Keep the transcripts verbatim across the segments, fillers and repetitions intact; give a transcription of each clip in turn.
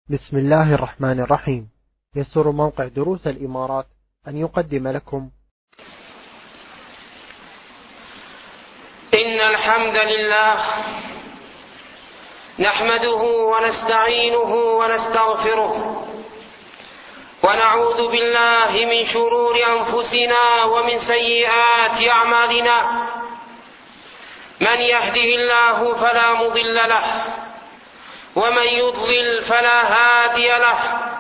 بسم الله الرحمن الرحيم. يسر موقع دروس الإمارات أن يقدم لكم إن الحمد لله نحمده ونستعينه ونستغفره ونعوذ بالله من شرور أنفسنا ومن سيئات أعمالنا. من يهده الله فلا مضل له ومن يضلل فلا هادي له،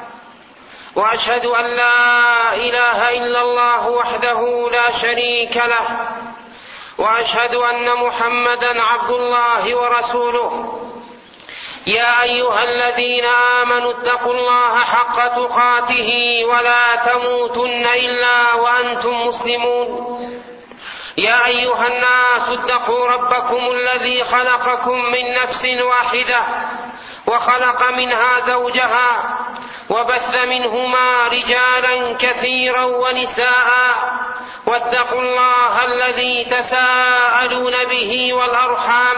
وأشهد أن لا إله إلا الله وحده لا شريك له، وأشهد أن محمدا عبد الله ورسوله. يا أيها الذين آمنوا اتقوا الله حق تقاته ولا تموتن إلا وأنتم مسلمون. يا أيها الناس اتقوا ربكم الذي خلقكم من نفس واحدة وخلق منها زوجها وبث منهما رجالا كثيرا ونساء، واتقوا الله الذي تساءلون به والأرحام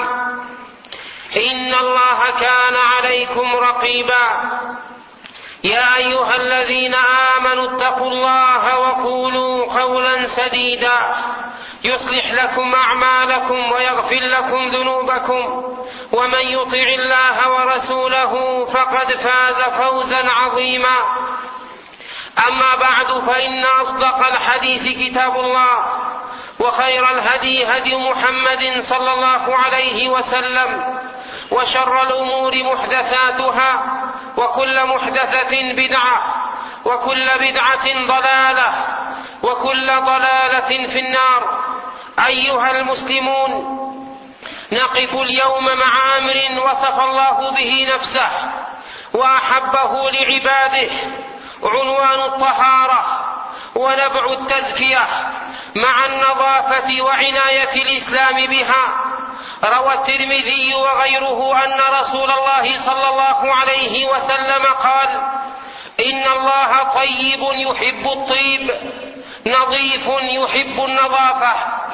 إن الله كان عليكم رقيبا. يا أيها الذين آمنوا اتقوا الله وقولوا قولا سديدا يصلح لكم أعمالكم ويغفر لكم ذنوبكم، ومن يطع الله ورسوله فقد فاز فوزا عظيما. أما بعد، فإن أصدق الحديث كتاب الله، وخير الهدي هدي محمد صلى الله عليه وسلم، وشر الأمور محدثاتها، وكل محدثة بدعة، وكل بدعة ضلالة، وكل ضلالة في النار. أيها المسلمون، نقف اليوم مع أمر وصف الله به نفسه وأحبه لعباده، عنوان الطهارة ونبع التزكية مع النظافة وعناية الإسلام بها. روى الترمذي وغيره أن رسول الله صلى الله عليه وسلم قال: إن الله طيب يحب الطيب، نظيف يحب النظافة،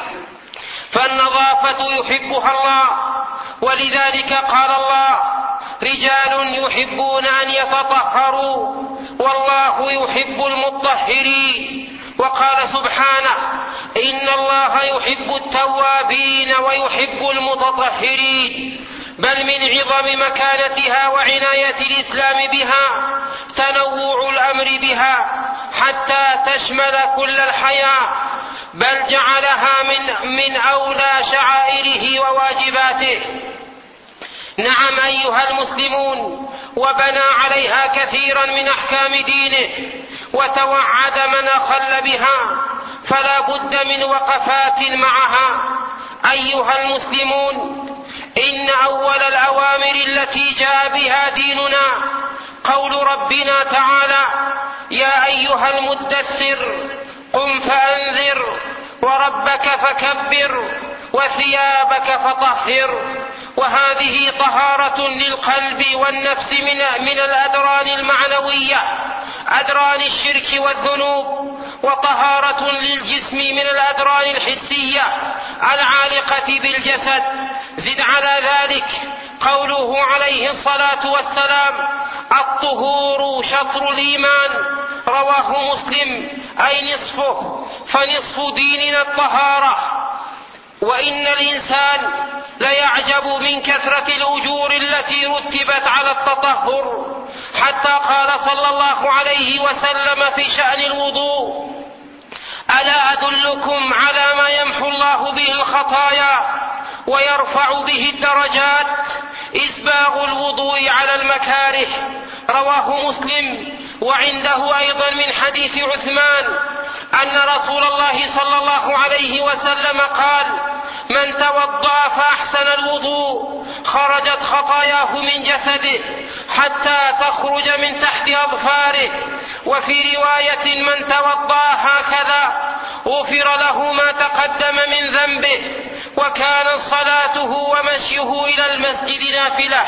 فالنظافة يحبها الله، ولذلك قال الله: رجال يحبون أن يتطهروا والله يحب المطهرين. وقال سبحانه: إن الله يحب التوابين ويحب المتطهرين. بل من عظم مكانتها وعناية الإسلام بها تنوع الأمر بها حتى تشمل كل الحياة، بل جعلها من, من أولى شعائره وواجباته. نعم أيها المسلمون، وبنى عليها كثيرا من أحكام دينه وتوعد من أخل بها، فلا بد من وقفات معها. أيها المسلمون، إن أول الأوامر التي جاء بها ديننا قول ربنا تعالى: يا أيها المدثر قم فأنذر وربك فكبر وثيابك فطهر. وهذه طهارة للقلب والنفس من, من الأدران المعنوية، أدران الشرك والذنوب، وطهارة للجسم من الأدران الحسية العالقة بالجسد. زد على ذلك قوله عليه الصلاة والسلام: الطهور شطر الإيمان، رواه مسلم، أي نصفه، فنصف ديننا الطهارة. وإن الإنسان ليعجب من كثرة الأجور التي رتبت على التطهر، حتى قال صلى الله عليه وسلم في شأن الوضوء: ألا أدلكم على ما يمحو الله به الخطايا ويرفع به الدرجات؟ إسباغ الوضوء على المكاره، رواه مسلم. وعنده أيضا من حديث عثمان أن رسول الله صلى الله عليه وسلم قال: من توضأ فأحسن الوضوء خرجت خطاياه من جسده حتى تخرج من تحت أظفاره. وفي رواية: من توضأ هكذا غفر له ما تقدم من ذنبه، وكانت صلاته ومشيه إلى المسجد نافلة.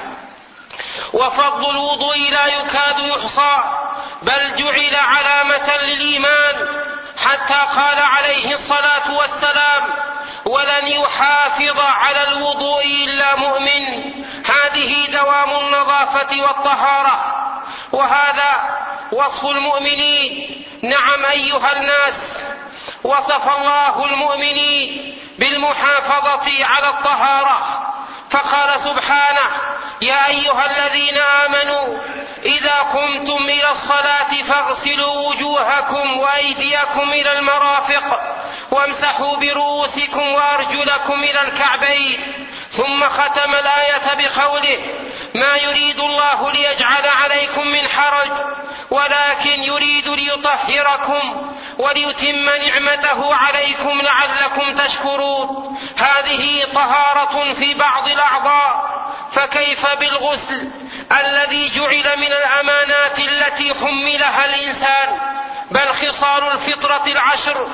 وفضل الوضوء لا يكاد يحصى، بل جعل علامة للإيمان، حتى قال عليه الصلاة والسلام: ولن يحافظ على الوضوء إلا مؤمن. هذه دوام النظافة والطهارة، وهذا وصف المؤمنين. نعم أيها الناس، وصف الله المؤمنين بالمحافظة على الطهارة، فقال سبحانه: يا أيها الذين آمنوا إذا قمتم إلى الصلاة فاغسلوا وجوهكم وأيديكم إلى المرافق وامسحوا برؤوسكم وأرجلكم إلى الكعبين. ثم ختم الآية بقوله: ما يريد الله ليجعل عليكم من حرج ولكن يريد ليطهركم وليتم نعمته عليكم لعلكم تشكرون. هذه طهارة في بعض الأعضاء، فكيف بالغسل الذي جعل من الأمانات التي حملها الإنسان؟ بل خصال الفطرة العشر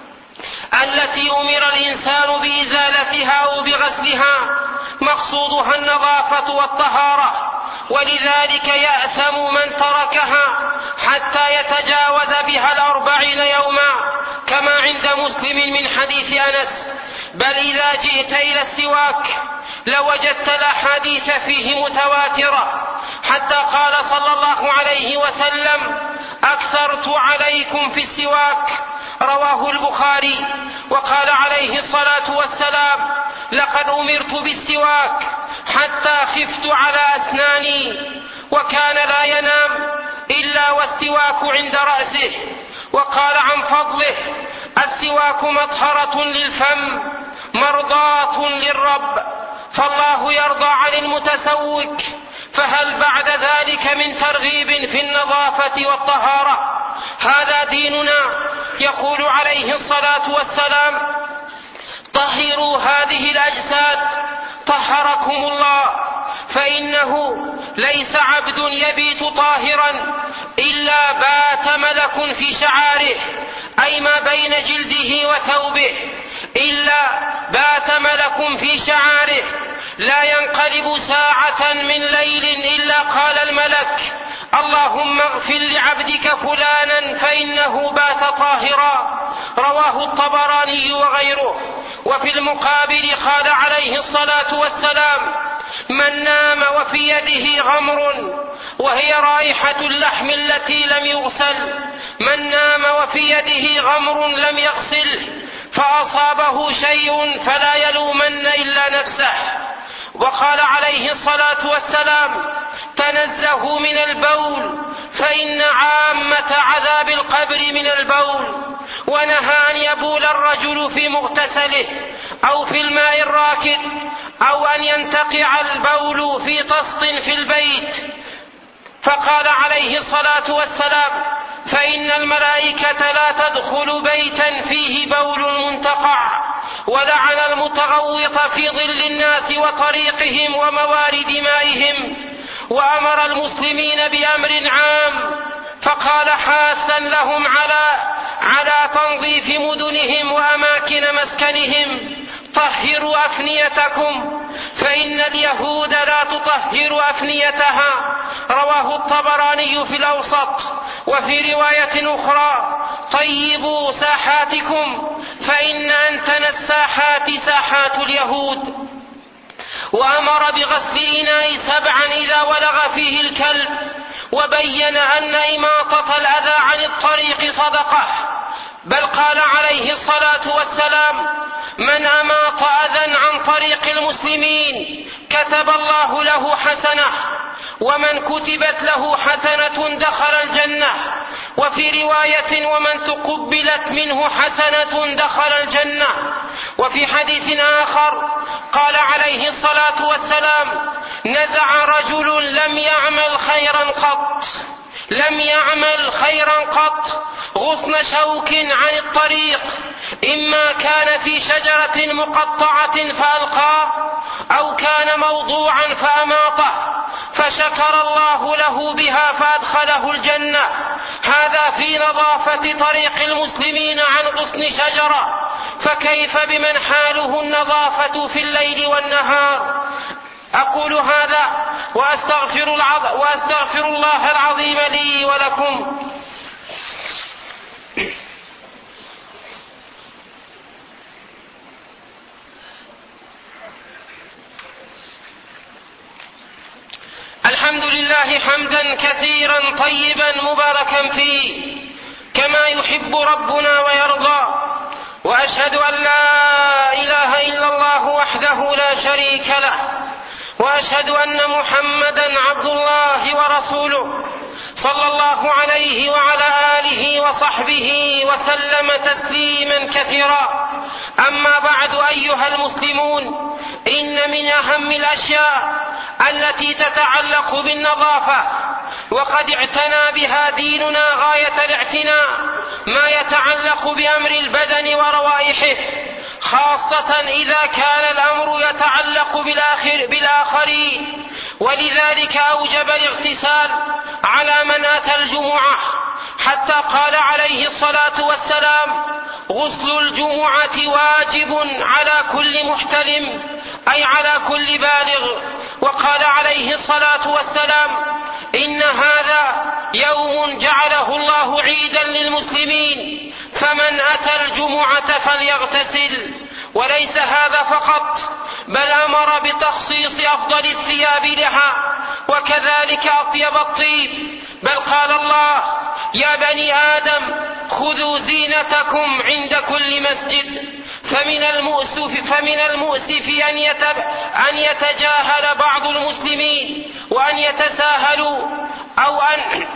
التي أمر الإنسان بإزالتها أو بغسلها مقصودها النظافة والطهارة، ولذلك يأثم من تركها حتى يتجاوز بها الأربعين يوما، كما عند مسلم من حديث أنس. بل إذا جئت إلى السواك لوجدت الأحاديث فيه متواترة، حتى قال صلى الله عليه وسلم: أكثرت عليكم في السواك، رواه البخاري. وقال عليه الصلاة والسلام: لقد أمرت بالسواك حتى خفت على أسناني. وكان لا ينام إلا والسواك عند رأسه. وقال عن فضله: السواك مطهرة للفم مرضاة للرب، فالله يرضى عن المتسوك. فهل بعد ذلك من ترغيب في النظافة والطهارة؟ هذا ديننا. يقول عليه الصلاة والسلام: طهروا هذه الأجساد طهركم الله، فإنه ليس عبد يبيت طاهرا إلا بات ملك في شعاره، أي ما بين جلده وثوبه، إلا بات ملك في شعاره، لا ينقلب ساعة من ليل إلا قال الملك: اللهم اغفر لعبدك فلانا فإنه بات طاهرا. رواه الطبراني وغيره. وفي المقابل قال عليه الصلاة والسلام: من نام وفي يده غمر، وهي رائحة اللحم التي لم يغسل، من نام وفي يده غمر لم يغسله فأصابه شيء فلا يلومن إلا نفسه. وقال عليه الصلاة والسلام: تنزهوا من البول فإن عامة عذاب القبر من البول. ونهى أن يبول الرجل في مغتسله أو في الماء الراكد، أو أن ينتقع البول في طست في البيت. فقال عليه الصلاة والسلام: فإن الملائكة لا تدخل بيتا فيه بول منتقع. ولعن المتغوط في ظل الناس وطريقهم وموارد مائهم. وأمر المسلمين بأمر عام، فقال حاثا لهم على على تنظيف مدنهم وأماكن مسكنهم: طهروا أفنيتكم فإن اليهود لا تطهر أفنيتها. رواه الطبراني في الأوسط. وفي رواية أخرى: طيبوا ساحاتكم فإن أنتن الساحات ساحات اليهود. وأمر بغسل الإناء سبعا إذا ولغ فيه الكلب، وبين أن إماطة الأذى عن الطريق صدقة. بل قال عليه الصلاة والسلام: من أماط أذى عن طريق المسلمين كتب الله له حسنة، ومن كتبت له حسنة دخل الجنة. وفي رواية: ومن تقبلت منه حسنة دخل الجنة. وفي حديث آخر قال عليه الصلاة والسلام: نزع رجل لم يعمل خيرا قط لم يعمل خيرا قط غصن شوك عن الطريق، إما كان في شجرة مقطعة فألقاه، أو كان موضوعا فأماطه، فشكر الله له بها فأدخله الجنة. هذا في نظافة طريق المسلمين عن غصن شجرة، فكيف بمن حاله النظافة في الليل والنهار؟ أقول هذا وأستغفر, العظ... وأستغفر الله العظيم لي ولكم. لله حمدا كثيرا طيبا مباركا فيه كما يحب ربنا ويرضى، وأشهد أن لا إله إلا الله وحده لا شريك له، وأشهد أن محمدا عبد الله ورسوله صلى الله عليه وعلى آله وصحبه وسلم تسليما كثيرا. أما بعد أيها المسلمون، إن من أهم الأشياء التي تتعلق بالنظافة وقد اعتنى بها ديننا غاية الاعتناء ما يتعلق بأمر البدن وروائحه، خاصة إذا كان الأمر يتعلق بالآخر بالآخرين، ولذلك أوجب الاغتسال على من أتى الجمعة، حتى قال عليه الصلاة والسلام: غسل الجمعة واجب على كل محتلم، أي على كل بالغ. وقال عليه الصلاة والسلام: إن هذا يوم جعله الله عيدا للمسلمين، فمن أتى الجمعة فليغتسل. وليس هذا فقط، بل أمر بتخصيص أفضل الثياب لها، وكذلك أطيب الطيب، بل قال الله: يا بني آدم خذوا زينتكم عند كل مسجد. فمن المؤسف, فمن المؤسف أن, يتب أن يتجاهل بعض المسلمين وأن يتساهلوا أو أن,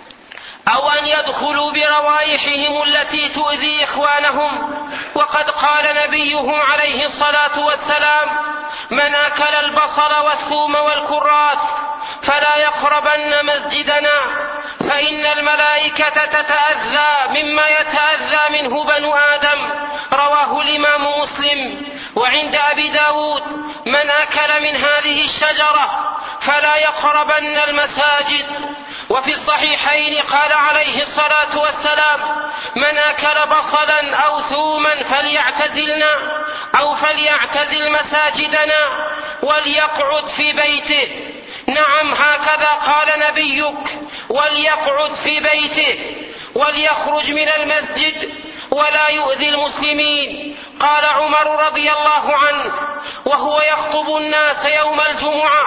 أو أن يدخلوا بروائحهم التي تؤذي إخوانهم. وقد قال نبيهم عليه الصلاة والسلام: من أكل البصل والثوم والكراث فلا يقربن مسجدنا، فإن الملائكة تتأذى مما يتأذى منه بنو آدم. رواه الإمام مسلم. وعند أبي داود: من أكل من هذه الشجرة فلا يقربن المساجد. وفي الصحيحين قال عليه الصلاة والسلام: من أكل بصلا أو ثوما فليعتزلنا أو فليعتزل مساجدنا وليقعد في بيته. نعم، هكذا قال نبيك: وليقعد في بيته وليخرج من المسجد ولا يؤذي المسلمين. قال عمر رضي الله عنه وهو يخطب الناس يوم الجمعة: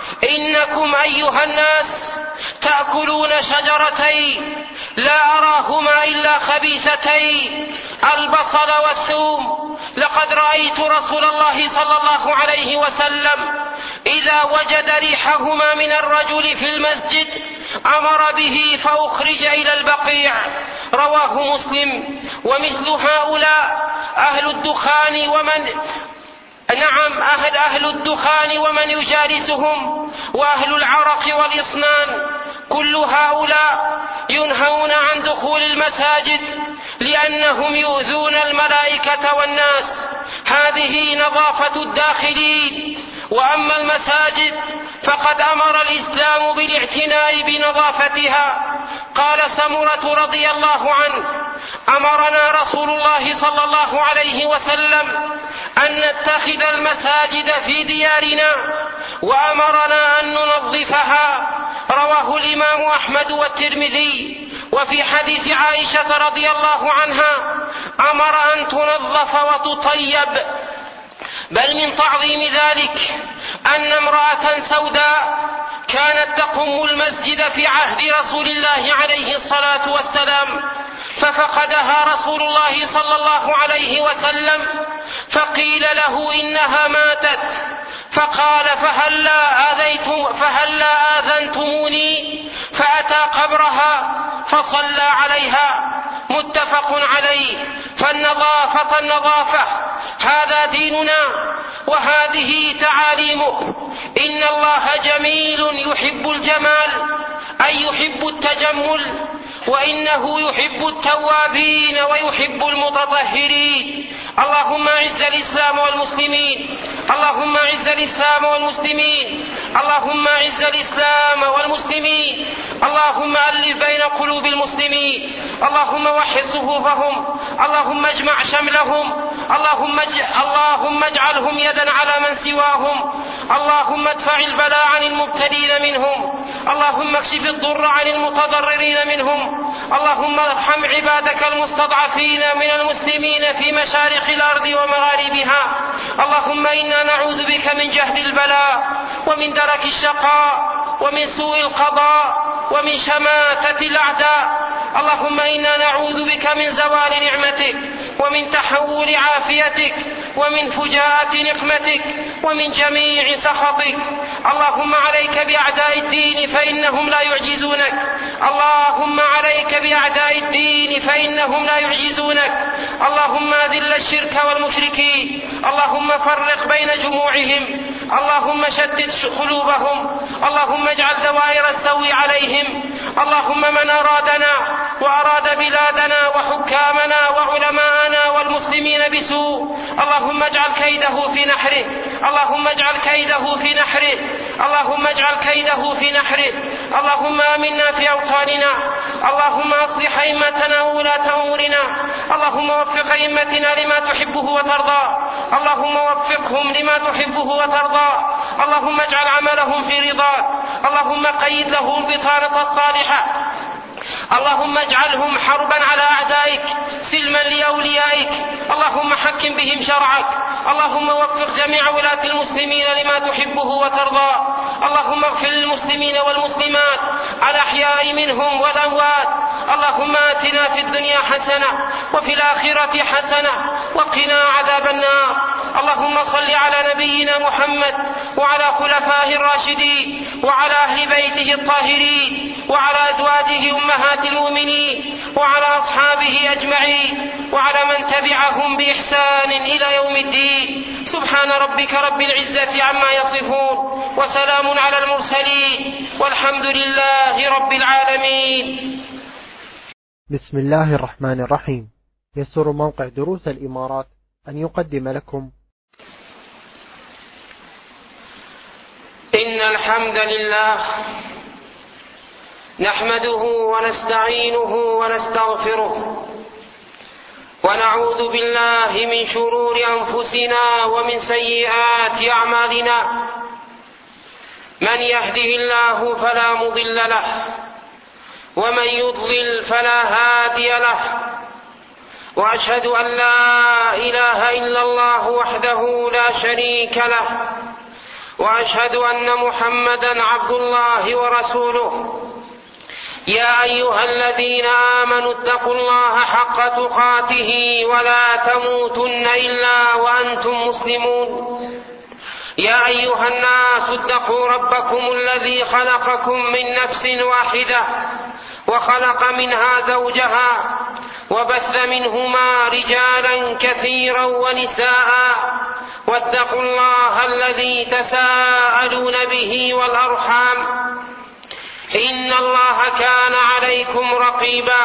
إنكم أيها الناس تأكلون شجرتين لا أراهما إلا خبيثتين، البصل والثوم. لقد رأيت رسول الله صلى الله عليه وسلم إذا وجد ريحهما من الرجل في المسجد أمر به فأخرج إلى البقيع. رواه مسلم. ومثل هؤلاء أهل الدخان ومن نعم أهل, أهل الدخان ومن يجالسهم وأهل العرق والإصنان، كل هؤلاء ينهون عن دخول المساجد لأنهم يؤذون الملائكة والناس. هذه نظافة الداخلين. وأما المساجد فقد أمر الإسلام بالاعتناء بنظافتها. قال سمرة رضي الله عنه: أمرنا رسول الله صلى الله عليه وسلم أن نتخذ المساجد في ديارنا وأمرنا أن ننظفها. رواه الإمام أحمد والترمذي. وفي حديث عائشة رضي الله عنها أمر أن تنظف وتطيب. بل من تعظيم ذلك أن امرأة سوداء كانت تقم المسجد في عهد رسول الله عليه الصلاة والسلام، ففقدها رسول الله صلى الله عليه وسلم، فقيل له إنها ماتت، فقال: فهلا آذيتم فهلا آذنتموني؟ فأتى قبرها فصلى عليها. متفق عليه. فالنظافة النظافة، هذا ديننا وهذه تعاليمه. إن الله جميل يحب الجمال، أي يحب التجمل، وإنه يحب التوابين ويحب المتطهرين. اللهم أعز الإسلام والمسلمين، اللهم أعز الإسلام والمسلمين، اللهم أعز الإسلام والمسلمين، اللهم ألف بين قلوب المسلمين، اللهم وحد صفوفهم، اللهم اجمع شملهم، اللهم اللهم اجعلهم يدا على من سواهم، اللهم ادفع البلاء عن المبتلين منهم، اللهم اكشف الضر عن المتضررين منهم، اللهم ارحم عبادك المستضعفين من المسلمين في مشارق الأرض ومغاربها. اللهم إنا نعوذ بك من جهد البلاء ومن درك الشقاء ومن سوء القضاء ومن شماتة الأعداء. اللهم إنا نعوذ بك من زوال نعمتك ومن تحول عافيتك ومن فجاءة نقمتك ومن جميع سخطك. اللهم عليك بأعداء الدين فإنهم لا يعجزونك. اللهم عليك بأعداء الدين فإنهم لا يعجزونك. اللهم أذل الشرك والمشركين. اللهم فرق بين جموعهم. اللهم شتت قلوبهم. اللهم اجعل دوائر السوء عليهم. اللهم من أرادنا وأراد بلادنا وحكامنا وعلماءنا والمسلمين بسوء اللهم اجعل كيده في نحره. اللهم اجعل كيده في نحره. اللهم اجعل كيده في نحره. اللهم آمنا في أوطاننا. اللهم أصلح أئمتنا وولاة أمورنا. اللهم وفق أئمتنا لما تحبه وترضى. اللهم وفقهم لما تحبه وترضى. اللهم اجعل عملهم في رضاك. اللهم قيد له البطانة الصالحة. اللهم اجعلهم حربا على أعدائك سلما لأوليائك. اللهم حكم بهم شرعك. اللهم وفق جميع ولاة المسلمين لما تحبه وترضى. اللهم اغفر للمسلمين والمسلمات الأحياء منهم والأموات. اللهم آتنا في الدنيا حسنة وفي الآخرة حسنة وقنا عذاب النار. اللهم صل على نبينا محمد وعلى خلفائه الراشدين وعلى أهل بيته الطاهرين وعلى أزواجه أمهات المؤمنين وعلى أصحابه أجمعين وعلى من تبعهم بإحسان إلى يوم الدين. سبحان ربك رب العزة عما يصفون وسلام على المرسلين والحمد لله رب العالمين. بسم الله الرحمن الرحيم. يسر موقع دروس الإمارات أن يقدم لكم إن الحمد لله نحمده ونستعينه ونستغفره ونعوذ بالله من شرور أنفسنا ومن سيئات أعمالنا. من يهده الله فلا مضل له ومن يضلل فلا هادي له. وأشهد أن لا إله إلا الله وحده لا شريك له. وأشهد أن محمدا عبد الله ورسوله. يا أيها الذين آمنوا اتقوا الله حق تقاته ولا تموتن إلا وأنتم مسلمون. يا أيها الناس اتقوا ربكم الذي خلقكم من نفس واحدة وخلق منها زوجها وبث منهما رجالا كثيرا ونساء. واتقوا الله الذي تساءلون به والأرحام إن الله كان عليكم رقيبا.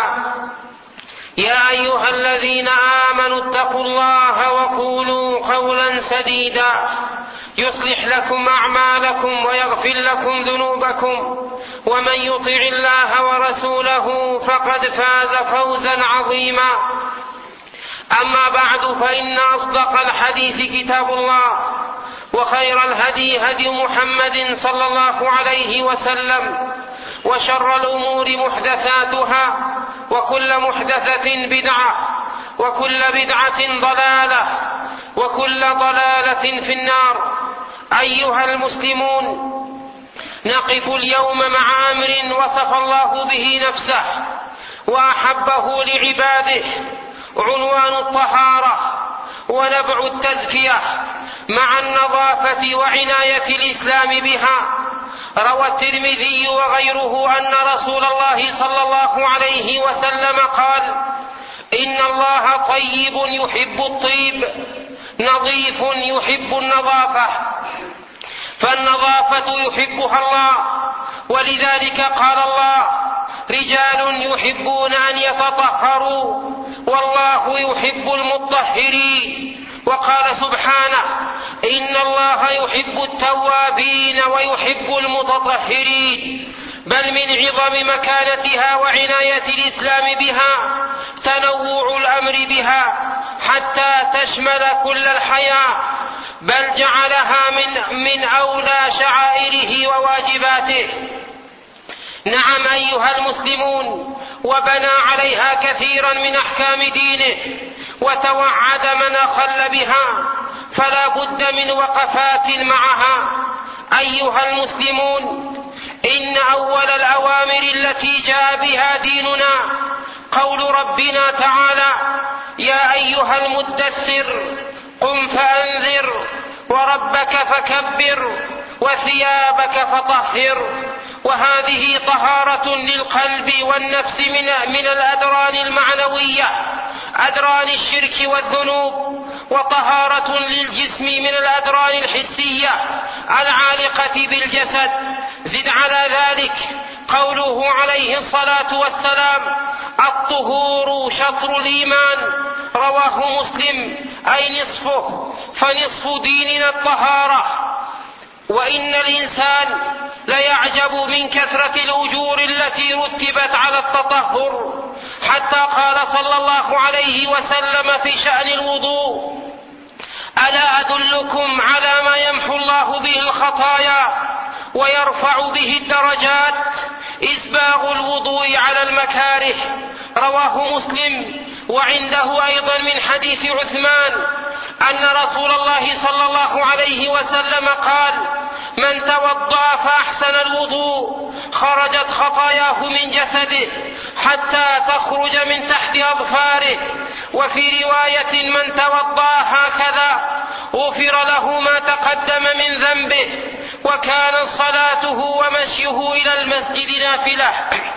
يا أيها الذين آمنوا اتقوا الله وقولوا قولا سديدا يصلح لكم أعمالكم ويغفر لكم ذنوبكم ومن يطع الله ورسوله فقد فاز فوزا عظيما. أما بعد فإن أصدق الحديث كتاب الله وخير الهدي هدي محمد صلى الله عليه وسلم وشر الأمور محدثاتها وكل محدثة بدعة وكل بدعة ضلالة وكل ضلالة في النار. أيها المسلمون، نقف اليوم مع أمر وصف الله به نفسه وأحبه لعباده، عنوان الطهارة ونبع التزكية مع النظافة وعناية الإسلام بها. روى الترمذي وغيره أن رسول الله صلى الله عليه وسلم قال: إن الله طيب يحب الطيب نظيف يحب النظافة، فالنظافة يحبها الله، ولذلك قال الله: رجال يحبون أن يتطهروا والله يحب المطهرين. وقال سبحانه: إن الله يحب التوابين ويحب المتطهرين. بل من عظم مكانتها وعناية الإسلام بها تنوع الأمر بها حتى تشمل كل الحياة، بل جعلها من, من أولى شعائره وواجباته. نعم أيها المسلمون، وبنى عليها كثيرا من أحكام دينه وتوعد من أخل بها، فلا بد من وقفات معها. أيها المسلمون، إن أول الأوامر التي جاء بها ديننا قول ربنا تعالى: يا أيها المدثر قم فأنذر وربك فكبر وثيابك فطهر. وهذه طهارة للقلب والنفس من, من الأدران المعنوية، أدران الشرك والذنوب، وطهارة للجسم من الأدران الحسية العالقة بالجسد. زد على ذلك قوله عليه الصلاة والسلام: الطهور شطر الإيمان، رواه مسلم، أي نصفه، فنصف ديننا الطهارة. وإن الإنسان ليعجب من كثرة الأجور التي رتبت على التطهر، حتى قال صلى الله عليه وسلم في شأن الوضوء: ألا أدلكم على ما يمحو الله به الخطايا ويرفع به الدرجات؟ إسباغ الوضوء على المكاره، رواه مسلم. وعنده أيضا من حديث عثمان أن رسول الله صلى الله عليه وسلم قال: من توضأ فأحسن الوضوء خرجت خطاياه من جسده حتى تخرج من تحت أظفاره. وفي رواية: من توضأ هكذا غفر له ما تقدم من ذنبه. وكان صلاته ومشيه إلى المسجد نافلة.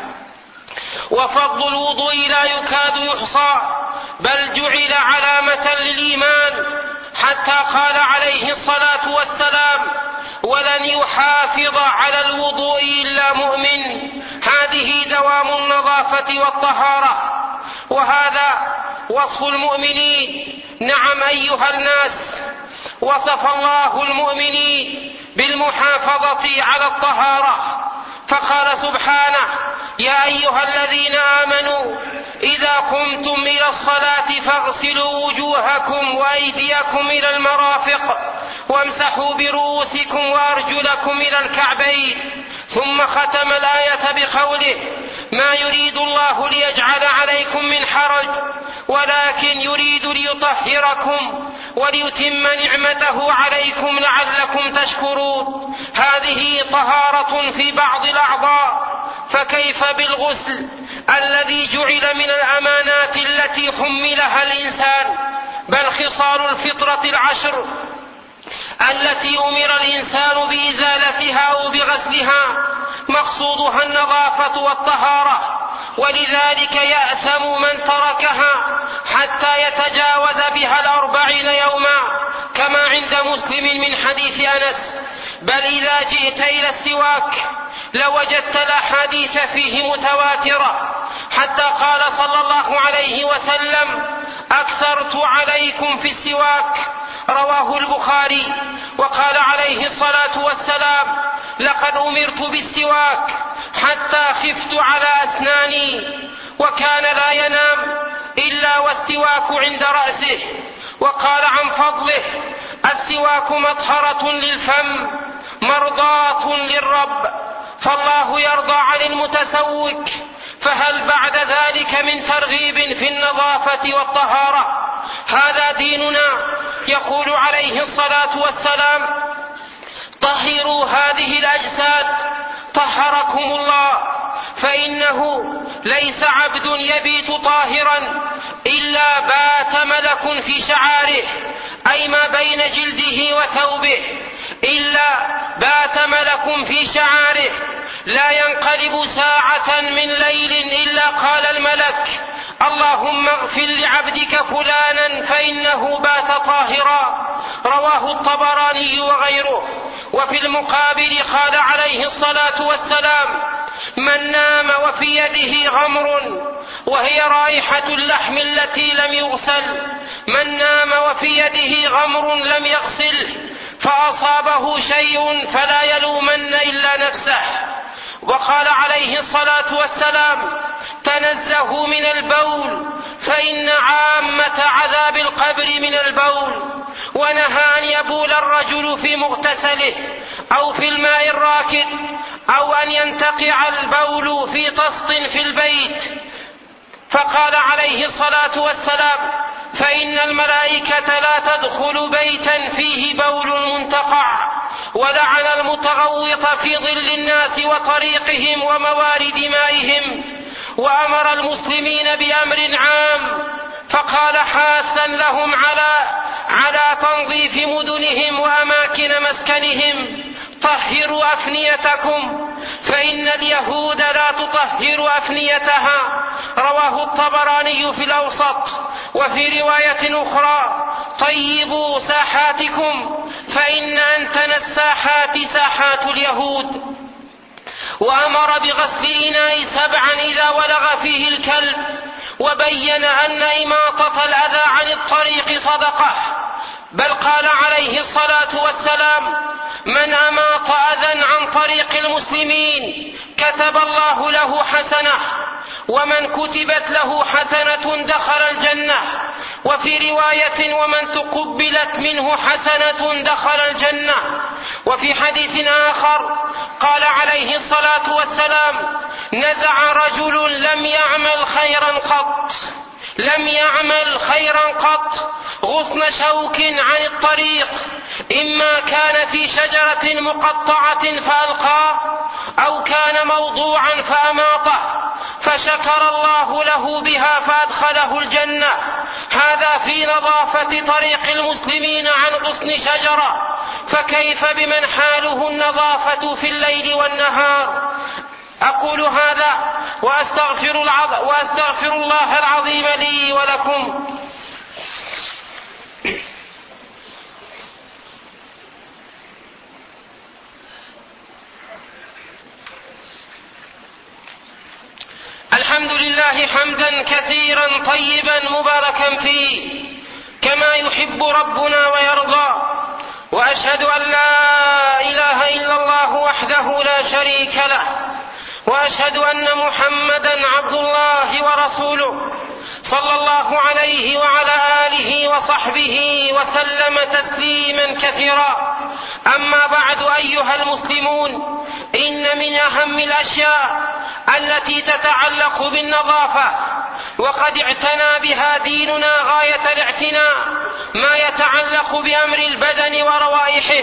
وفضل الوضوء لا يكاد يحصى، بل جعل علامة للإيمان، حتى قال عليه الصلاة والسلام: ولن يحافظ على الوضوء إلا مؤمن. هذه دوام النظافة والطهارة، وهذا وصف المؤمنين. نعم أيها الناس، وصف الله المؤمنين بالمحافظة على الطهارة، فقال سبحانه: يا أيها الذين آمنوا إذا قمتم إلى الصلاة فاغسلوا وجوهكم وأيديكم إلى المرافق وامسحوا برؤوسكم وأرجلكم إلى الكعبين. ثم ختم الآية بقوله: ما يريد الله ليجعل عليكم من حرج ولكن يريد ليطهركم وليتم نعمته عليكم لعلكم تشكرون. هذه طهارة في بعض الأعضاء، فكيف بالغسل الذي جعل من الأمانات التي حملها الإنسان؟ بل خصال الفطرة العشر التي أمر الإنسان بإزالتها أو بغسلها مقصودها النظافة والطهارة، ولذلك يأثم من تركها حتى يتجاوز بها الأربعين يوما، كما عند مسلم من حديث أنس: بل إذا جئت إلى السواك لوجدت الأحاديث فيه متواترة، حتى قال صلى الله عليه وسلم: أكثرت عليكم في السواك، رواه البخاري. وقال عليه الصلاة والسلام: لقد أمرت بالسواك حتى خفت على أسناني. وكان لا ينام إلا والسواك عند رأسه. وقال عن فضله: السواك مطهرة للفم مرضاة للرب، فالله يرضى عن المتسوك. فهل بعد ذلك من ترغيب في النظافة والطهارة؟ هذا ديننا. يقول عليه الصلاة والسلام: طهروا هذه الأجساد طهركم الله، فإنه ليس عبد يبيت طاهرا إلا بات ملك في شعاره، أي ما بين جلده وثوبه، إلا بات ملك في شعاره، لا ينقلب ساعة من ليل إلا قال الملك: اللهم اغفر لعبدك فلانا فإنه بات طاهرا. رواه الطبراني وغيره. وفي المقابل قال عليه الصلاة والسلام: من نام وفي يده غمر وهي رائحة اللحم التي لم يغسل، من نام وفي يده غمر لم يغسله فأصابه شيء فلا يلومن إلا نفسه. وقال عليه الصلاة والسلام: تنزهوا من البول فإن عامة عذاب القبر من البول. ونهى أن يبول الرجل في مغتسله أو في الماء الراكد، أو أن ينتقع البول في طست في البيت. فقال عليه الصلاة والسلام: فإن الملائكة لا تدخل بيتا فيه بول منتقع ولعن المتغوط في ظل الناس وطريقهم وموارد مائهم، وأمر المسلمين بأمر عام فقال حاثا لهم على على تنظيف مدنهم وأماكن مسكنهم: طهروا أفنيتكم فإن اليهود لا تطهر أفنيتها. رواه الطبراني في الأوسط. وفي رواية أخرى: طيبوا ساحاتكم فإن أنتن الساحات ساحات اليهود. وأمر بغسل الإناء سبعا إذا ولغ فيه الكلب، وبين أن إماطة الأذى عن الطريق صدقة، بل قال عليه الصلاة والسلام: من أماط أذى عن طريق المسلمين كتب الله له حسنة، ومن كتبت له حسنة دخل الجنة. وفي رواية: ومن تقبلت منه حسنة دخل الجنة. وفي حديث آخر قال عليه الصلاة والسلام: نزع رجل لم يعمل خيرا قط لم يعمل خيرا قط غصن شوك عن الطريق، إما كان في شجرة مقطعة فألقاه، أو كان موضوعا فأماطه، فشكر الله له بها فأدخله الجنة. هذا في نظافة طريق المسلمين عن غصن شجرة، فكيف بمن حاله النظافة في الليل والنهار؟ أقول هذا وأستغفر, العظ... وأستغفر الله العظيم لي ولكم. الحمد لله حمدا كثيرا طيبا مباركا فيه كما يحب ربنا ويرضى، وأشهد أن لا إله إلا الله وحده لا شريك له، وأشهد أن محمدا عبد الله ورسوله صلى الله عليه وعلى آله وصحبه وسلم تسليما كثيرا. أما بعد أيها المسلمون، إن من أهم الأشياء التي تتعلق بالنظافة وقد اعتنى بها ديننا غاية الاعتناء ما يتعلق بأمر البدن وروائحه،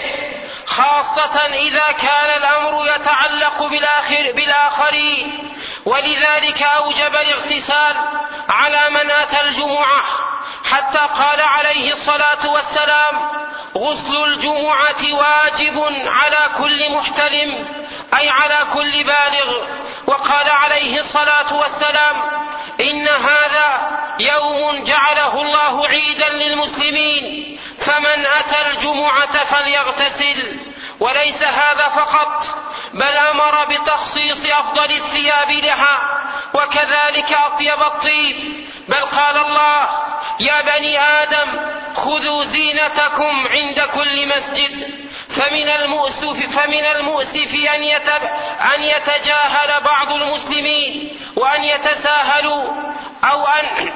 خاصة إذا كان الأمر يتعلق بالآخر بالآخرين، ولذلك أوجب الاغتسال على من أتى الجمعة، حتى قال عليه الصلاة والسلام: غسل الجمعة واجب على كل محتلم، أي على كل بالغ. وقال عليه الصلاة والسلام: إن هذا يوم جعله الله عيدا للمسلمين، فمن أتى الجمعة فليغتسل. وليس هذا فقط، بل أمر بتخصيص أفضل الثياب لها، وكذلك أطيب الطيب، بل قال الله: يا بني آدم خذوا زينتكم عند كل مسجد. فمن المؤسف, فمن المؤسف أن, يتب أن يتجاهل بعض المسلمين وأن يتساهلوا أو أن,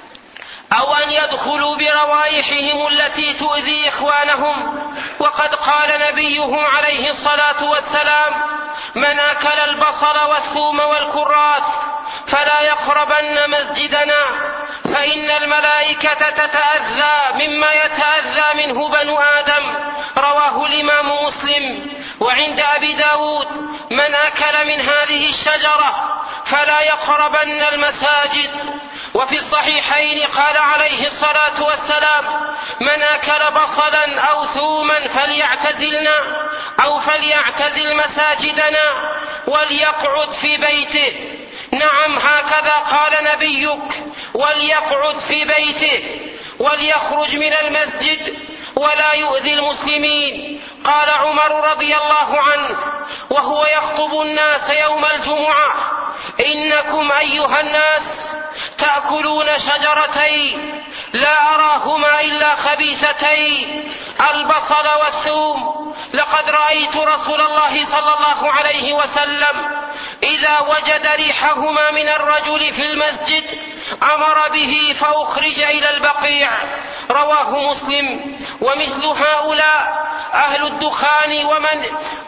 أو أن يدخلوا بروائحهم التي تؤذي إخوانهم. وقد قال نبيهم عليه الصلاة والسلام: من أكل البصل والثوم والكراث فلا يقربن مسجدنا، فإن الملائكة تتأذى مما يتأذى منه بنو آدم. رواه الإمام مسلم. وعند أبي داود: من أكل من هذه الشجرة فلا يقربن المساجد. وفي الصحيحين قال عليه الصلاة والسلام: من أكل بصلا أو ثوما فليعتزلنا أو فليعتزل مساجدنا وليقعد في بيته. نعم، هكذا قال نبيك: وليقعد في بيته وليخرج من المسجد ولا يؤذي المسلمين. قال عمر رضي الله عنه وهو يخطب الناس يوم الجمعة: إنكم أيها الناس تأكلون شجرتين لا أراهما إلا خبيثتين، البصل والثوم. لقد رأيت رسول الله صلى الله عليه وسلم إذا وجد ريحهما من الرجل في المسجد أمر به فأخرج إلى البقيع. رواه مسلم. ومثل هؤلاء أهل الدخان ومن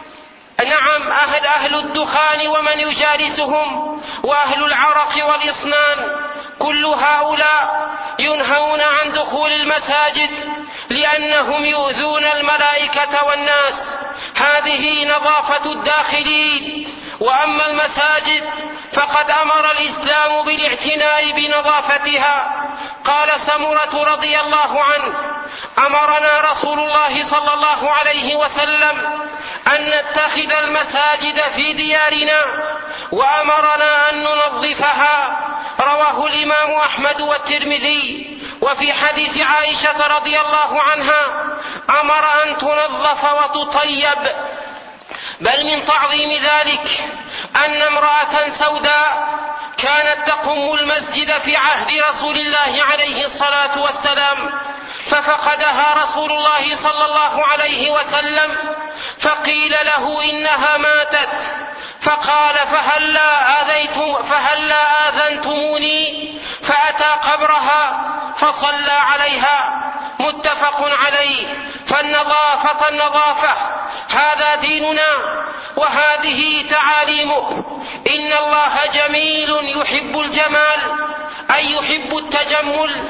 نعم أهل, أهل الدخان ومن يجالسهم، وأهل العرق والإصنان، كل هؤلاء ينهون عن دخول المساجد لأنهم يؤذون الملائكة والناس. هذه نظافة الداخلين. وأما المساجد فقد أمر الإسلام بالاعتناء بنظافتها. قال سمرة رضي الله عنه: أمرنا رسول الله صلى الله عليه وسلم أن نتخذ المساجد في ديارنا وأمرنا أن ننظفها. رواه الإمام أحمد والترمذي. وفي حديث عائشة رضي الله عنها: أمر أن تنظف وتطيب. بل من تعظيم ذلك أن امرأة سوداء كانت تقوم المسجد في عهد رسول الله عليه الصلاة والسلام، ففقدها رسول الله صلى الله عليه وسلم، فقيل له إنها ماتت، فقال: فهلا آذيتم فهلا آذنتموني؟ فأتى قبرها فصلى عليها. متفق عليه. فالنظافة النظافة، هذا ديننا وهذه تعاليمه. إن الله جميل يحب الجمال، أي يحب التجمل،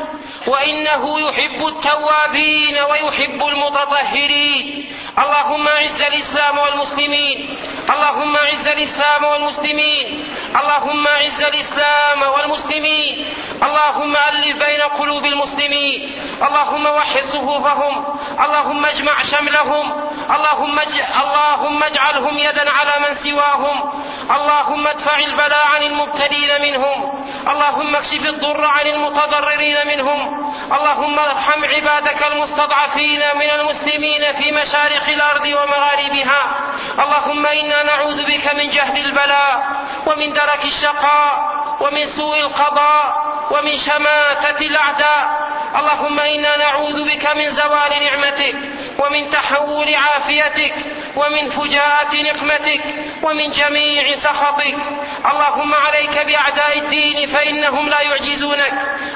وإنه يحب التوابين ويحب المتطهرين. اللهم أعز الإسلام والمسلمين، اللهم أعز الإسلام والمسلمين، اللهم أعز الإسلام والمسلمين، اللهم ألف بين قلوب المسلمين، اللهم وحد صفوفهم، اللهم اجمع شملهم، اللهم اللهم اجعلهم يدا على من سواهم، اللهم ادفع البلاء عن المبتلين منهم، اللهم اكشف الضر عن المتضررين منهم، اللهم ارحم عبادك المستضعفين من المسلمين في مشارق الأرض ومغاربها. اللهم إنا نعوذ بك من جهد البلاء ومن درك الشقاء ومن سوء القضاء ومن شماتة الأعداء. اللهم إنا نعوذ بك من زوال نعمتك ومن تحول عافيتك ومن فجاءة نقمتك ومن جميع سخطك. اللهم عليك بأعداء الدين فإنهم لا يعجزونك،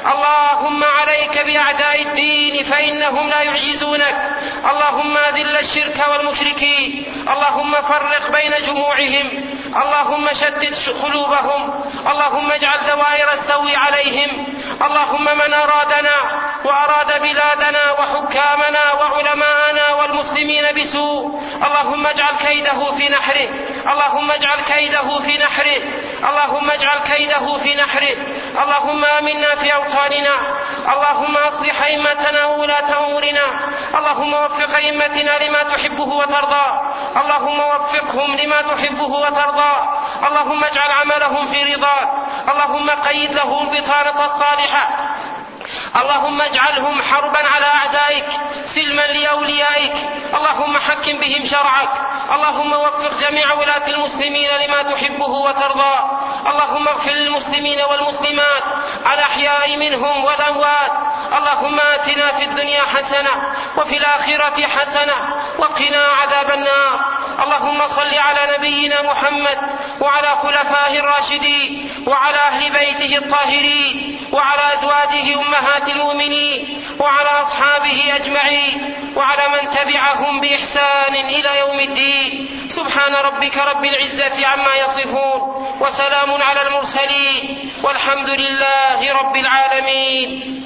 اللهم عليك بأعداء الدين فإنهم لا يعجزونك. اللهم أذل الشرك والمشركين، اللهم فرق بين جموعهم، اللهم شتت قلوبهم، اللهم اجعل دوائر السوء عليهم. اللهم من أرادنا وأراد بلادنا وحكامنا وعلماءنا والمسلمين بسوء، اللهم اجعل كيده في نحره، اللهم اجعل كيده في نحره، اللهم اجعل كيده في نحره. اللهم آمنا في أوطاننا، اللهم أصلح أئمتنا وولاة أمورنا، اللهم وفق أئمتنا لما تحبه وترضى، اللهم وفقهم لما تحبه وترضى، اللهم اجعل عملهم في رضاك، اللهم قيد له البطانة الصالحة، اللهم اجعلهم حربا على أعدائك سلما لأوليائك، اللهم حكم بهم شرعك، اللهم وفق جميع ولاة المسلمين لما تحبه وترضى، اللهم اغفر للمسلمين والمسلمات الأحياء منهم والأموات، اللهم آتنا في الدنيا حسنة وفي الآخرة حسنة وقنا عذاب النار. اللهم صل على نبينا محمد وعلى خلفائه الراشدين وعلى أهل بيته الطاهرين وعلى أزواجه أمهات المؤمنين وعلى أصحابه أجمعين وعلى من تبعهم بإحسان إلى يوم الدين. سبحان ربك رب العزة عما يصفون وسلام على المرسلين والحمد لله رب العالمين.